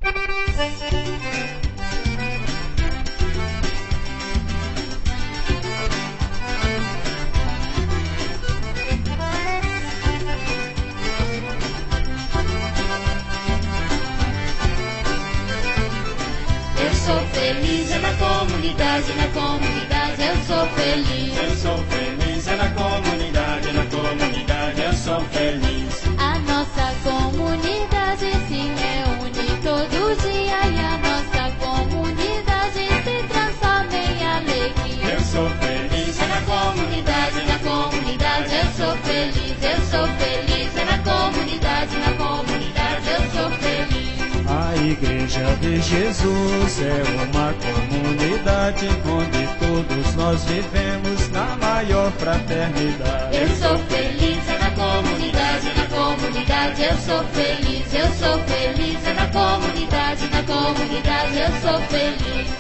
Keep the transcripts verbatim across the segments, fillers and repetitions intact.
Eu sou feliz, é na comunidade, na comunidade eu sou feliz. Eu sou feliz, é na comunidade, é na comunidade eu sou feliz. A nossa comunidade se reúne todo dia e a nossa comunidade se transforma em alegria. Eu sou feliz, É na comunidade, na comunidade eu sou feliz, eu sou feliz. É na comunidade, na comunidade eu sou feliz. A Igreja de Jesus é uma comunidade onde todos nós vivemos na maior fraternidade. Eu sou feliz, é na comunidade, na comunidade eu sou feliz, eu sou feliz. É na comunidade, na comunidade eu sou feliz.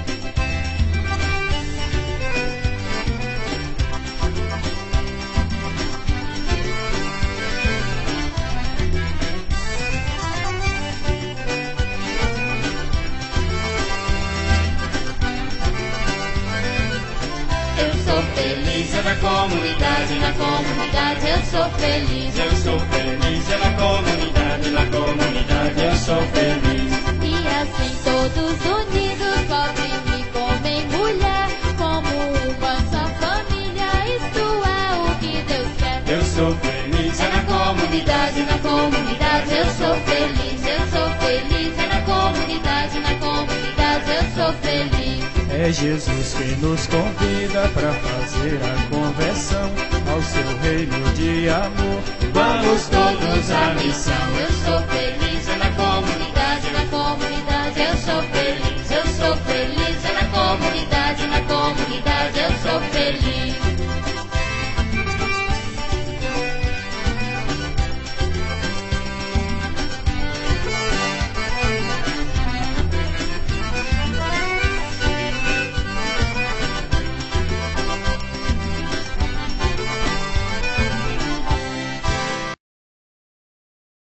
Eu sou feliz, é na comunidade, na comunidade eu sou feliz. Eu sou feliz, é na comunidade, na comunidade eu sou feliz. E assim todos unidos, pobre e homem e mulher, como uma só família, isto é o que Deus quer. Eu sou feliz, É é na comunidade, na comunidade eu sou feliz, eu sou feliz. É na comunidade, na comunidade eu sou feliz. É Jesus quem nos convida para fazer a conversão ao seu reino de amor. Vamos todos à missão, eu sou feliz.